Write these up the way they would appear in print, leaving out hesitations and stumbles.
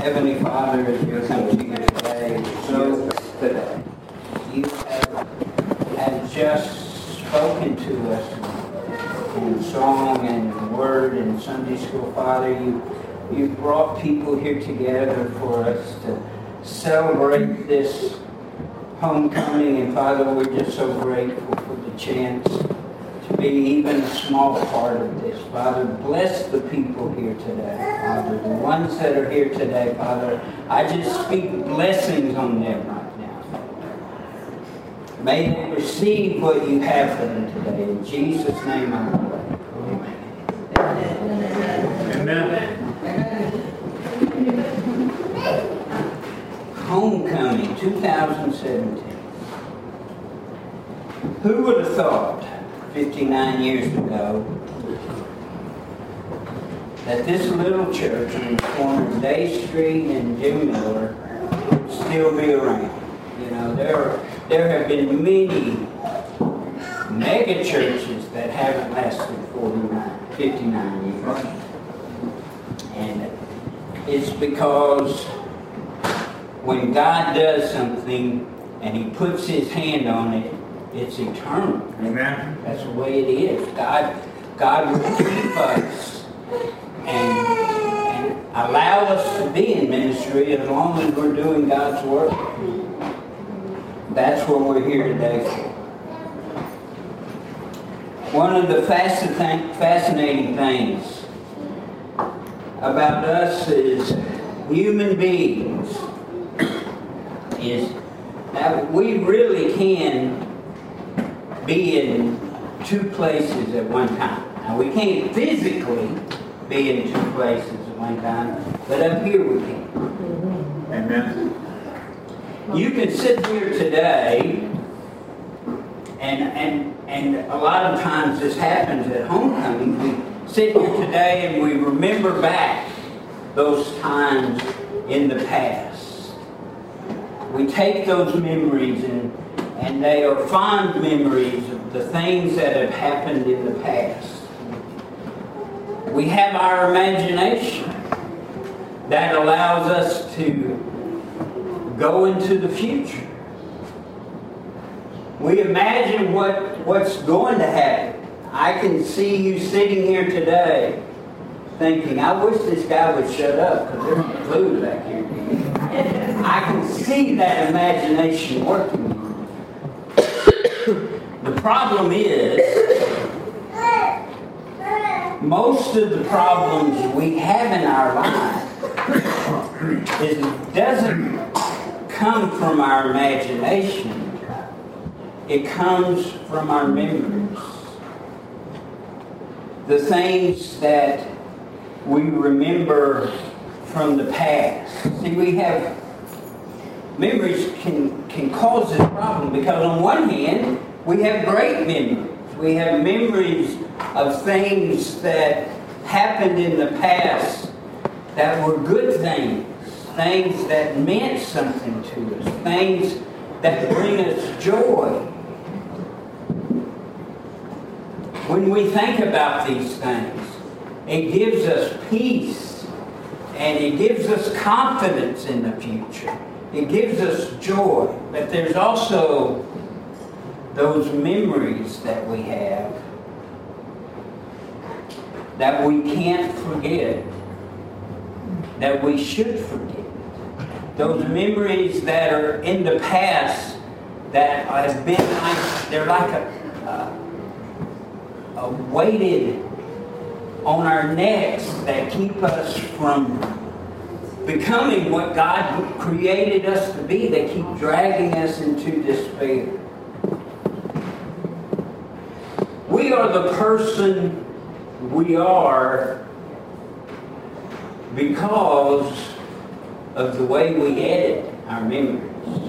Heavenly Father, as we come to you today, today, you have just spoken to us in song and word and Sunday school. Father, you brought people here together for us to celebrate this homecoming. And Father, we're just so grateful for the chance to be even a small part of this. Father, bless the people here today. Father, the ones that are here today, Father, I just speak blessings on them right now. May they receive what you have for them today. In Jesus' name I pray. Amen. Homecoming 2017. Who would have thought 59 years ago that this little church on the corner of Day Street and Jim Miller would still be around? You know, there have been many mega churches that haven't lasted 59 years. And it's because when God does something and He puts His hand on it, it's eternal. Amen. That's the way it is. God will keep us and allow us to be in ministry as long as we're doing God's work. That's what we're here today for. One of the fascinating things about us as human beings is that we really can be in two places at one time. Now, we can't physically be in two places at one time, but up here we can. Amen. You can sit here today, and a lot of times this happens at homecoming. We sit here today and we remember back those times in the past. We take those memories and they are fond memories of the things that have happened in the past. We have our imagination that allows us to go into the future. We imagine what's going to happen. I can see you sitting here today thinking, I wish this guy would shut up because there's food back here. I can see that imagination working. The problem is, most of the problems we have in our life doesn't come from our imagination. It comes from our memories. The things that we remember from the past. See, we have memories can cause this problem because on one hand, we have great memories. We have memories of things that happened in the past that were good things, things that meant something to us, things that bring us joy. When we think about these things, it gives us peace and it gives us confidence in the future. It gives us joy. But there's also those memories that we have that we can't forget, that we should forget. Those memories that are in the past that have been they're like a weighted on our necks that keep us from becoming what God created us to be. They keep dragging us into despair. We are the person we are because of the way we edit our memories.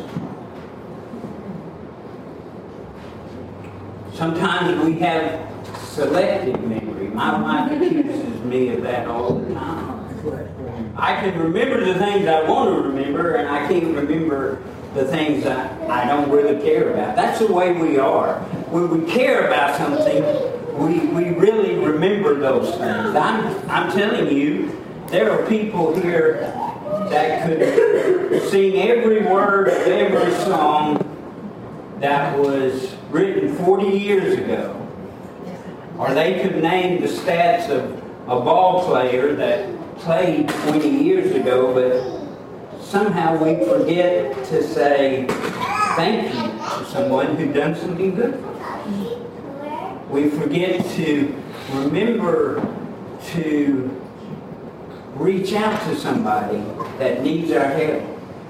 Sometimes we have selective memory. My wife accuses me of that all the time. I can remember the things I want to remember, and I can't remember the things I don't really care about. That's the way we are. When we care about something, we really remember those things. I'm telling you, there are people here that could sing every word of every song that was written 40 years ago. Or they could name the stats of a ball player that played 20 years ago, but somehow we forget to say thank you to someone who done something good for us. We forget to remember to reach out to somebody that needs our help.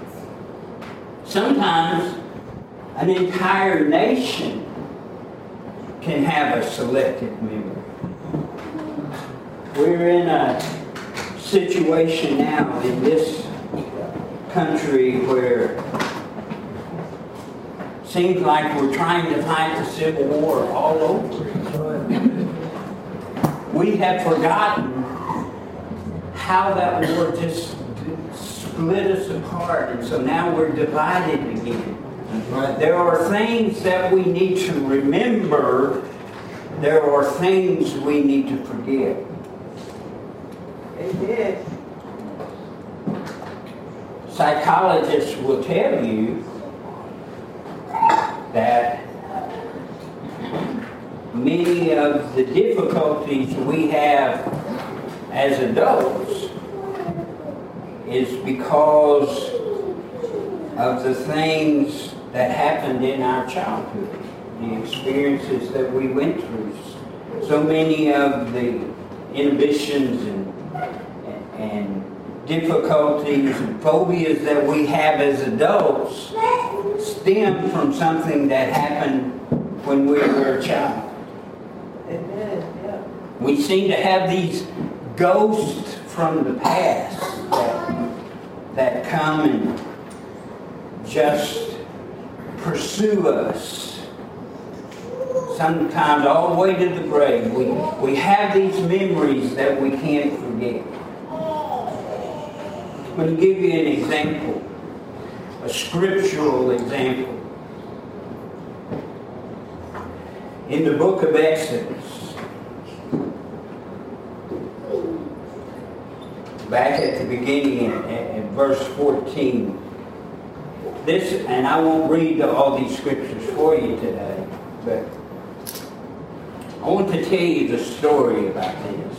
Sometimes an entire nation can have a selective memory. We're in a situation now in this country where it seems like we're trying to fight the Civil War all over. We have forgotten how that war just split us apart, and so now we're divided again. There are things that we need to remember. There are things we need to forget. Amen. Psychologists will tell you that many of the difficulties we have as adults is because of the things that happened in our childhood, the experiences that we went through. So many of the inhibitions and difficulties and phobias that we have as adults stem from something that happened when we were a child. Amen. Yeah. We seem to have these ghosts from the past that come and just pursue us. Sometimes all the way to the grave. We have these memories that we can't forget. I'm going to give you an example, a scriptural example. In the book of Exodus, back at the beginning at verse 14, this, and I won't read all these scriptures for you today, but I want to tell you the story about this.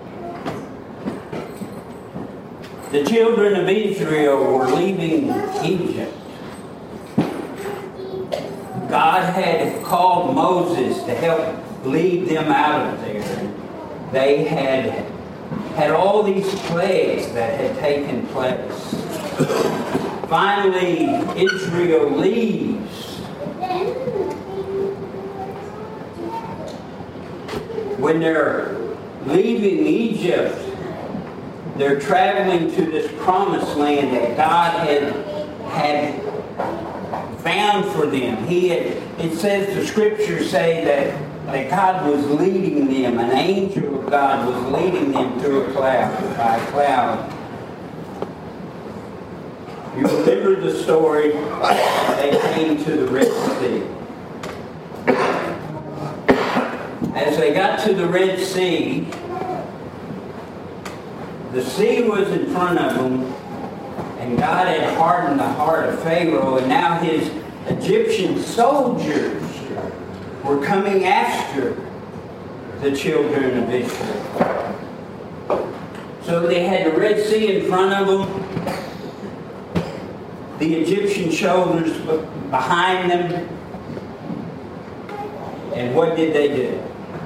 The children of Israel were leaving Egypt. God had called Moses to help lead them out of there. They had all these plagues that had taken place. Finally, Israel leaves. When they're leaving Egypt, they're traveling to this promised land that God had found for them. It says, the scriptures say that God was leading them. An angel of God was leading them through by a cloud. You remember the story, they came to the Red Sea. As they got to the Red Sea, the sea was in front of them, and God had hardened the heart of Pharaoh, and now his Egyptian soldiers were coming after the children of Israel. So they had the Red Sea in front of them, the Egyptian soldiers behind them, and what did they do?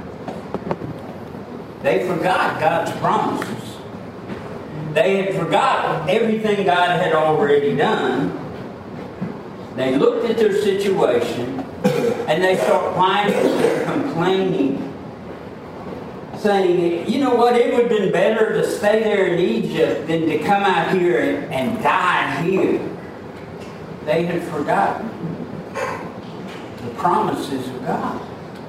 They forgot God's promises. They had forgotten everything God had already done. They looked at their situation and they started whining and complaining, saying, you know what, it would have been better to stay there in Egypt than to come out here and die here. They had forgotten the promises of God.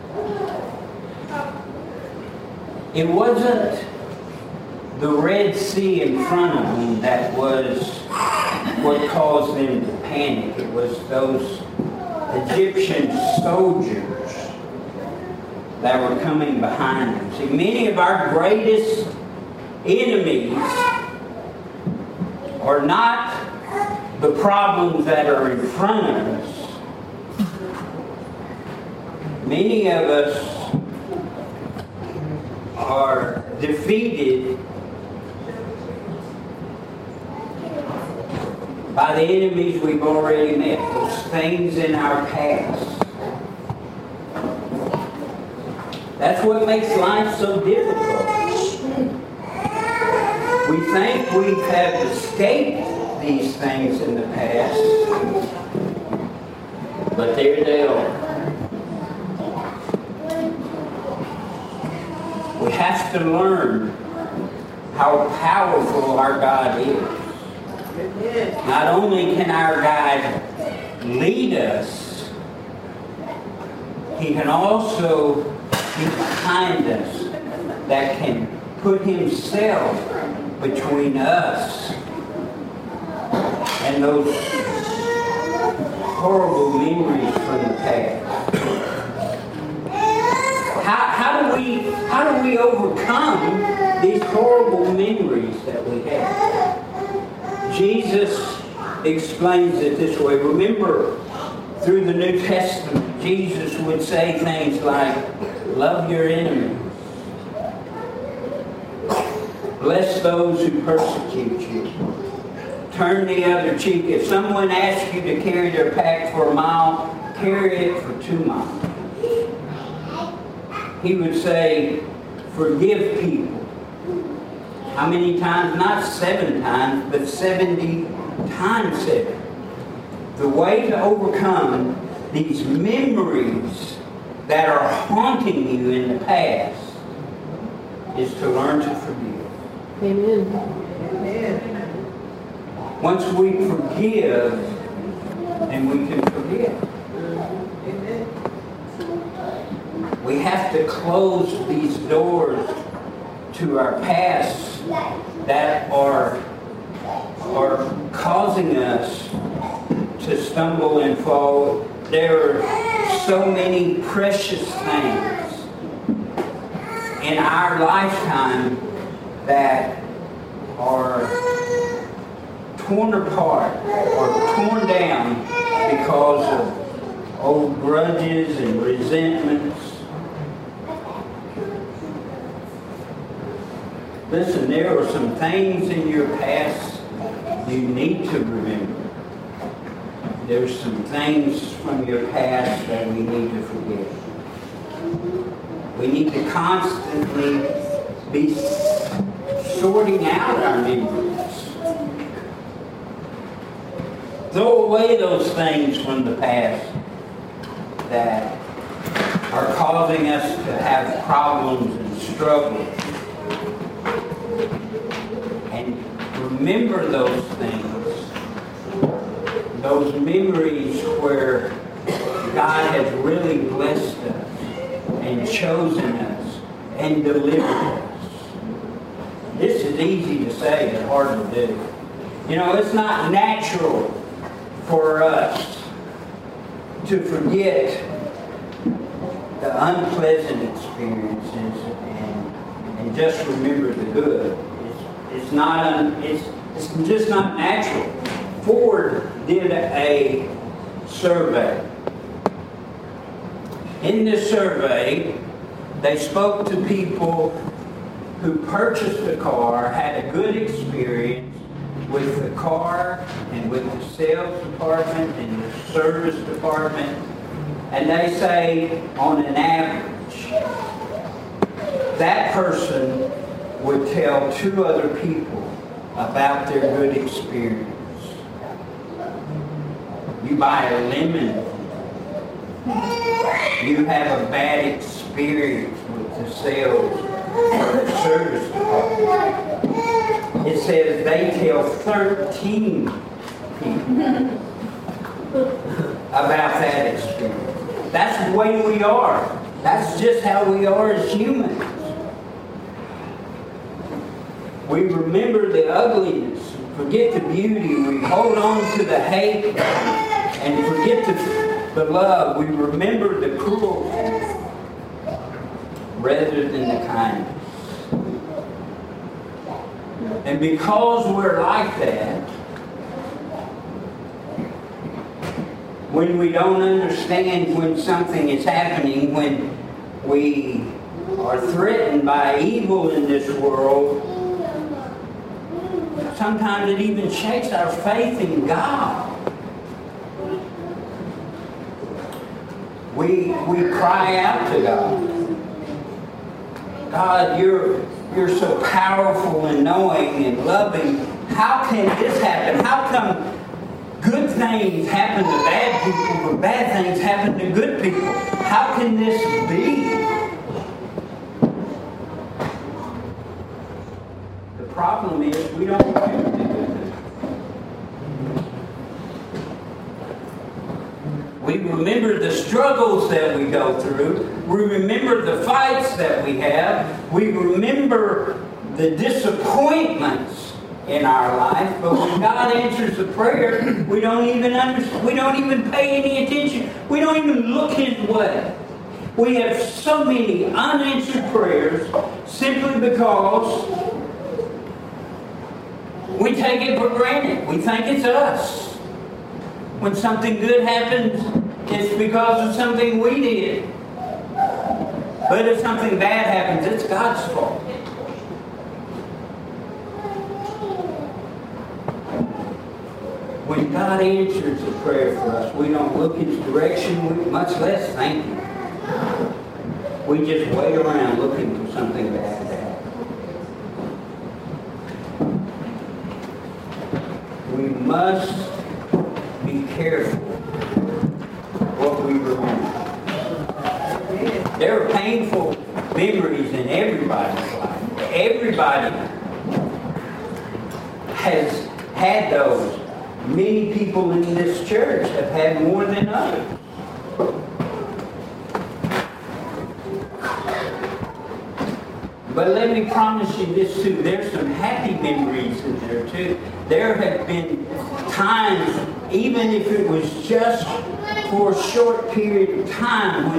It wasn't the Red Sea in front of them that was what caused them to panic. It was those Egyptian soldiers that were coming behind them. See, many of our greatest enemies are not the problems that are in front of us. Many of us are defeated by the enemies we've already met, those things in our past. That's what makes life so difficult. We think we have escaped these things in the past, but there they are. We have to learn how powerful our God is. Not only can our God lead us, He can also be behind us, that can put Himself between us and those horrible memories from the past. How do we overcome these horrible memories that we have? Jesus explains it this way. Remember, through the New Testament, Jesus would say things like, love your enemies. Bless those who persecute you. Turn the other cheek. If someone asks you to carry their pack for a mile, carry it for 2 miles. He would say, forgive people. How many times? Not 7 times, but 70 times 7. The way to overcome these memories that are haunting you in the past is to learn to forgive. Amen. Amen. Once we forgive, then we can forget. Amen. We have to close these doors to our past that are causing us to stumble and fall. There are so many precious things in our lifetime that are torn apart or torn down because of old grudges and resentments. Listen, there are some things in your past you need to remember. There's some things from your past that we need to forget. We need to constantly be sorting out our memories. Throw away those things from the past that are causing us to have problems and struggles. And remember those things. Those memories where God has really blessed us and chosen us and delivered us. This is easy to say and hard to do. You know, it's not natural for us to forget the unpleasant experiences and just remember the good. It's just not natural. Ford did a survey. In this survey, they spoke to people who purchased a car, had a good experience with the car and with the sales department and the service department, and they say on an average, that person would tell 2 other people about their good experience. You buy a lemon, you have a bad experience with the sales or the service department. It says they tell 13 people about that experience. That's the way we are. That's just how we are as humans. We remember the ugliness, forget the beauty. We hold on to the hate and forget the love. We remember the cruelty rather than the kindness. And because we're like that, when we don't understand when something is happening, when we are threatened by evil in this world, sometimes it even shakes our faith in God. We cry out to God. God, you're so powerful and knowing and loving. How can this happen? How come good things happen to bad people, but bad things happen to good people? How can this be? The problem is we don't remember the good things. We remember the struggles that we go through. We remember the fights that we have. We remember the disappointments in our life. But when God answers the prayer, we don't even pay any attention. We don't even look His way. We have so many unanswered prayers simply because we take it for granted. We think it's us. When something good happens, it's because of something we did. But if something bad happens, it's God's fault. When God answers a prayer for us, we don't look His direction, much less thank Him. We just wait around looking for something bad to happen. We must be careful what we remember. There are painful memories in everybody's life. Everybody has had those. Many people in this church have had more than others. But let me promise you this too. There's some happy memories in there too. There have been times, even if it was just for a short period of time,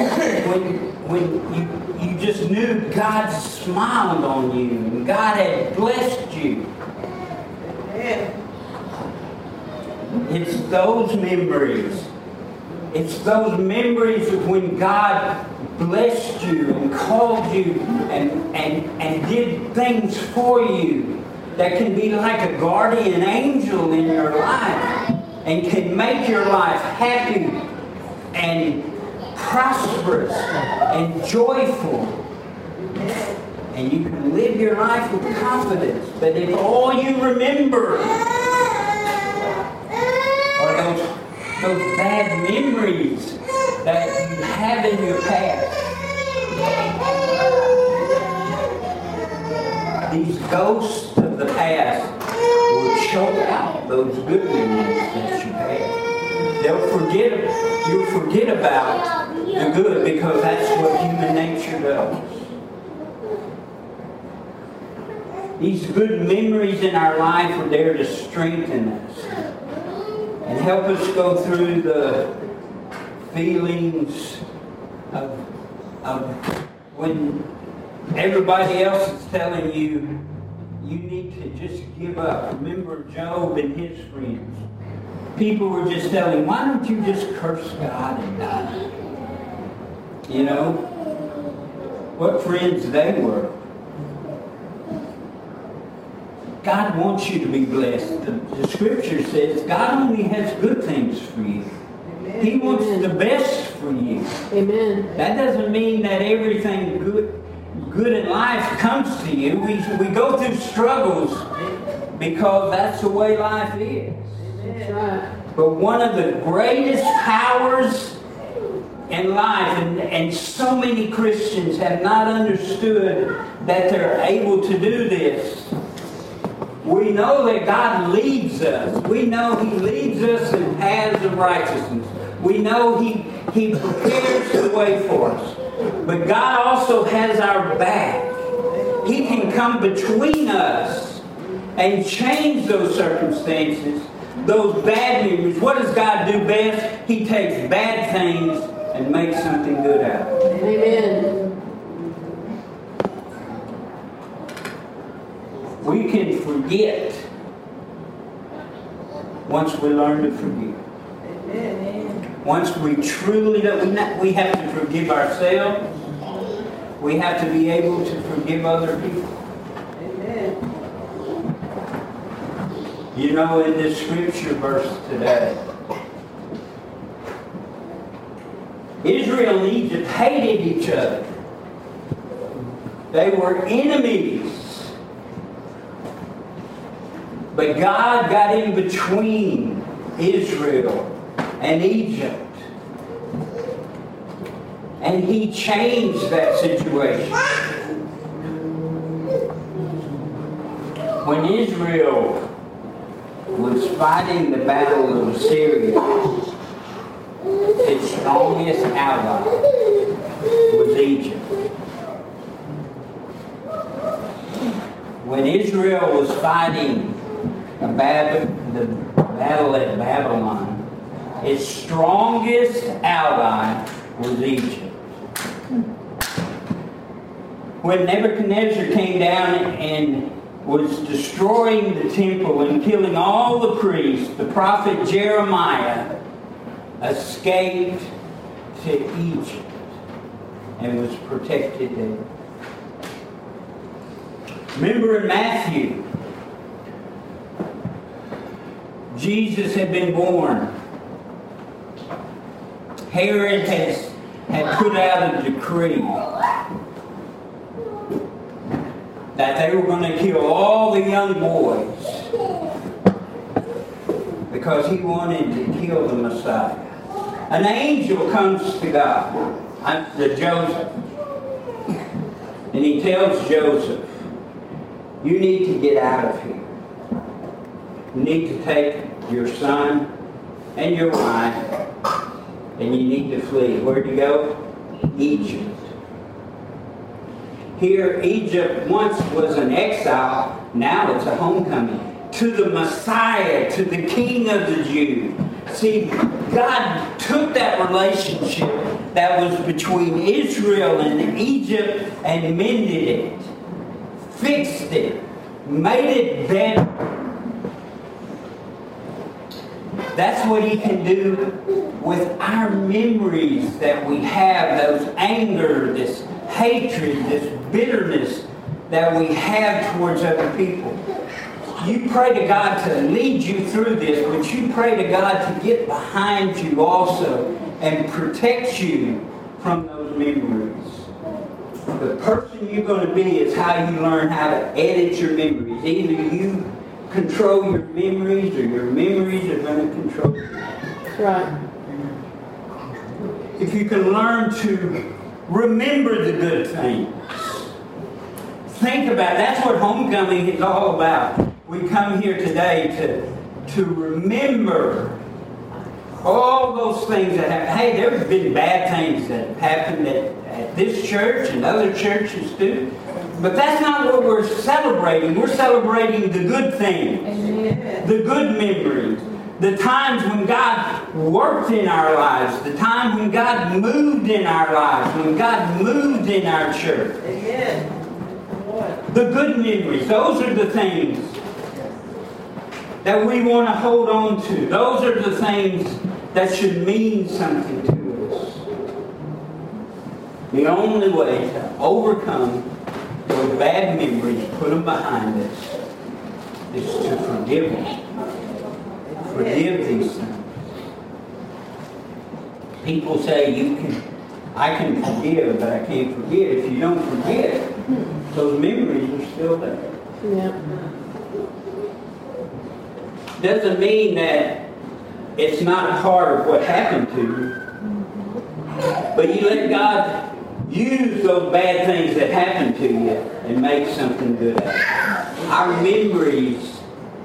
when you just knew God smiled on you and God had blessed you. It's those memories. It's those memories of when God blessed you and called you and did things for you that can be like a guardian angel in your life and can make your life happy and prosperous and joyful. And you can live your life with confidence. But if all you remember are those bad memories that you have in your past, these ghosts of the past will choke out those good memories that you had. You'll forget about the good because that's what human nature does. These good memories in our life are there to strengthen us and help us go through the feelings of when everybody else is telling you you need to just give up. Remember Job and his friends. People were just telling him, why don't you just curse God and die? You know, what friends they were. God wants you to be blessed. The scripture says God only has good things for you. Amen. He wants the best for you. Amen. That doesn't mean that everything good in life comes to you. We go through struggles because that's the way life is. That's right. But one of the greatest powers in life, and so many Christians have not understood that they're able to do this. We know that God leads us. We know He leads us in paths of righteousness. We know He prepares the way for us. But God also has our back. He can come between us and change those circumstances, those bad memories. What does God do best? He takes bad things and makes something good out of it. Amen. We can forget once we learn to forgive. Once we truly know, we have to forgive ourselves. We have to be able to forgive other people. Amen. You know, in this scripture verse today, Israel and Egypt hated each other. They were enemies. But God got in between Israel and Egypt. And He changed that situation. When Israel was fighting the battle of Syria, its strongest ally was Egypt. When Israel was fighting the battle at Babylon, its strongest ally was Egypt. When Nebuchadnezzar came down and was destroying the temple and killing all the priests, the prophet Jeremiah escaped to Egypt and was protected there. Remember in Matthew, Jesus had been born. Herod had put out a decree that they were going to kill all the young boys because he wanted to kill the Messiah. An angel comes to God, to Joseph, and he tells Joseph, you need to get out of here. You need to take your son and your wife, and you need to flee. Where'd you go? Egypt. Here, Egypt once was an exile, now it's a homecoming. To the Messiah, to the King of the Jews. See, God took that relationship that was between Israel and Egypt and mended it, fixed it, made it better. That's what He can do with our memories that we have, those anger, this hatred, this bitterness that we have towards other people. You pray to God to lead you through this, but you pray to God to get behind you also and protect you from those memories. The person you're going to be is how you learn how to edit your memories. Either you control your memories or your memories are going to control you. Right. If you can learn to remember the good things. Think about, that's what homecoming is all about. We come here today to remember all those things that happen. Hey, there have been bad things that have happened at this church and other churches too. But that's not what we're celebrating. We're celebrating the good things. Amen. The good memories. The times when God worked in our lives. The time when God moved in our lives. When God moved in our church. Amen. The good memories. Those are the things that we want to hold on to. Those are the things that should mean something to us. The only way to overcome those bad memories, put them behind us, is to forgive them. Forgive these things. People say I can forgive, but I can't forget. If you don't forget, those memories are still there. Yeah. Doesn't mean that it's not a part of what happened to you, but you let God use those bad things that happened to you and make something good out of it. Our memories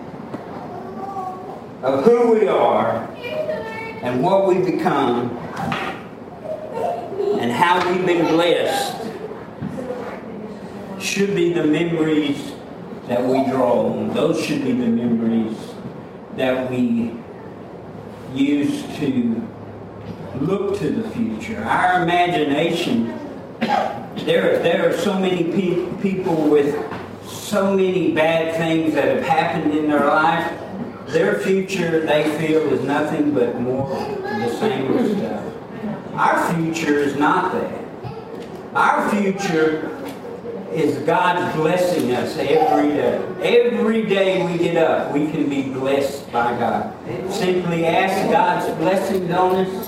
of who we are and what we become and how we've been blessed should be the memories that we draw on. Those should be the memories that we use to look to the future. Our imagination, there are so many people with so many bad things that have happened in their life. Their future, they feel, is nothing but more of the same stuff. Our future is not that. Our future is God blessing us every day. Every day we get up, we can be blessed by God. Simply ask God's blessings on us.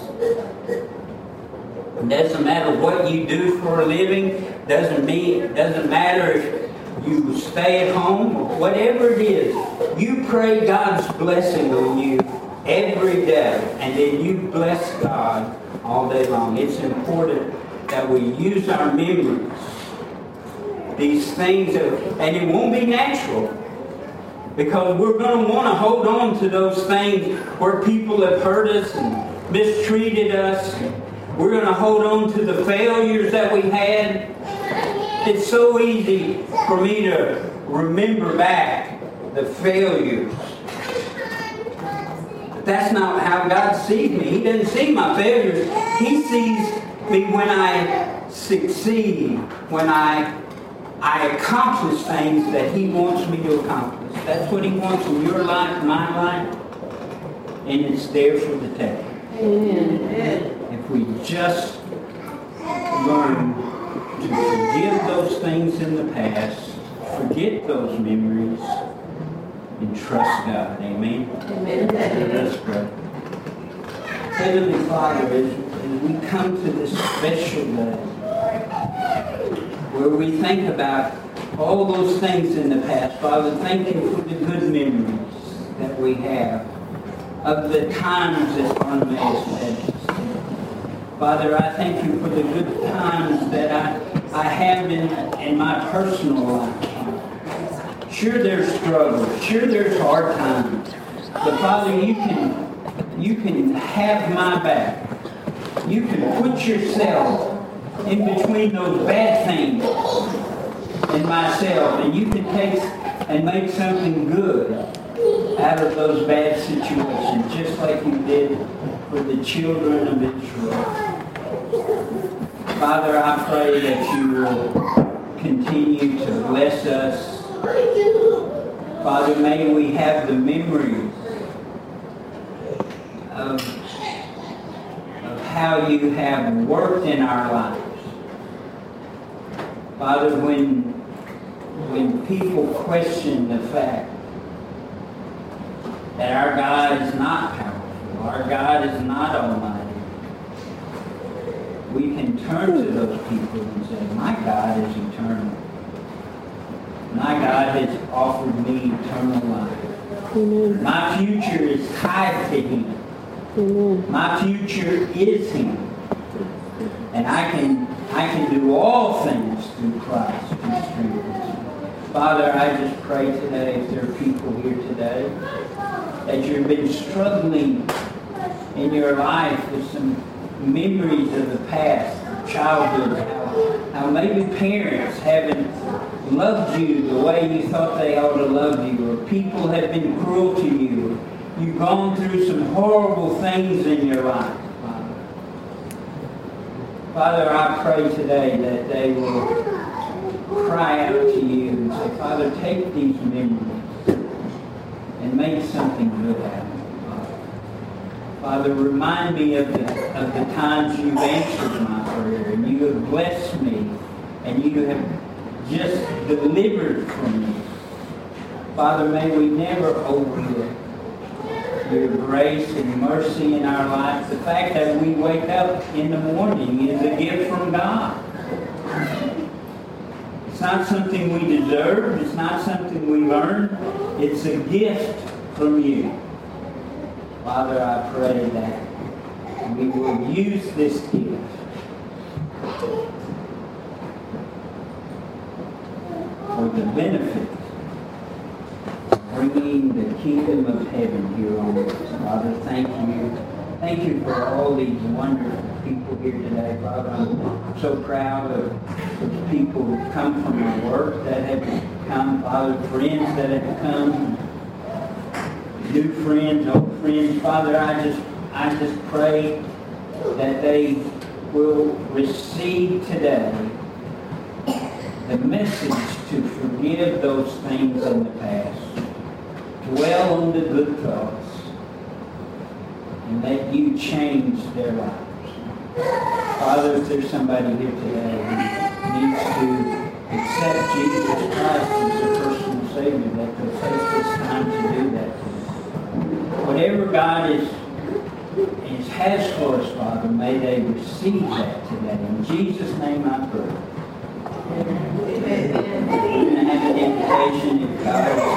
It doesn't matter what you do for a living. Doesn't matter if you stay at home or whatever it is. You pray God's blessing on you every day, and then you bless God all day long. It's important that we use our memories. These things, and it won't be natural, because we're going to want to hold on to those things where people have hurt us and mistreated us. We're going to hold on to the failures that we had. It's so easy for me to remember back the failures. But that's not how God sees me. He doesn't see my failures. He sees me when I succeed, when I accomplish things that He wants me to accomplish. That's what He wants in your life, my life, and it's there for the taking. Amen. If we just learn to forgive those things in the past, forget those memories, and trust God. Amen? Amen. Let us pray. Heavenly Father, as we come to this special day, where we think about all those things in the past, Father, thank you for the good memories that we have of the times that Barnabas had. Father, I thank you for the good times that I have in my personal life. Sure, there's struggles. Sure, there's hard times. But Father, you can have my back. You can put yourself in between those bad things and myself, and you can take and make something good out of those bad situations, just like you did for the children of Israel. Father, I pray that you will continue to bless us. Father, may we have the memories of how you have worked in our lives. Father, when people question the fact that our God is not powerful, our God is not almighty, we can turn to those people and say, my God is eternal. My God has offered me eternal life. Amen. My future is tied to Him. Amen. My future is Him. And I can do all things through Christ who strengthens me. Father, I just pray today, if there are people here today, that you've been struggling in your life with some memories of the past, childhood, how maybe parents haven't loved you the way you thought they ought to love you, or people have been cruel to you. You've gone through some horrible things in your life, Father. Father, I pray today that they will cry out to you and say, Father, take these memories and make something good out of them. Father, remind me of the times you've answered my prayer, and you have blessed me, and you have just delivered from me. Father, may we never overlook your grace and mercy in our lives. The fact that we wake up in the morning is a gift from God. It's not something we deserve. It's not something we've earned. It's a gift from you. Father, I pray that we will use this gift for the benefit of bringing the kingdom of heaven here on earth. Father, thank you. Thank you for all these wonderful people here today. Father, I'm so proud of the people who come from my work that have come. Father, friends that have come. New friends, old friends. Father, I just pray that they will receive today the message to forgive those things in the past, to dwell on the good thoughts and let you change their lives. Father, if there's somebody here today who needs to accept Jesus Christ as their personal Savior, that they'll take this time to do that. Whatever God has for us, Father, may they receive that today. In Jesus' name I pray. Amen. We're going to have an invitation if God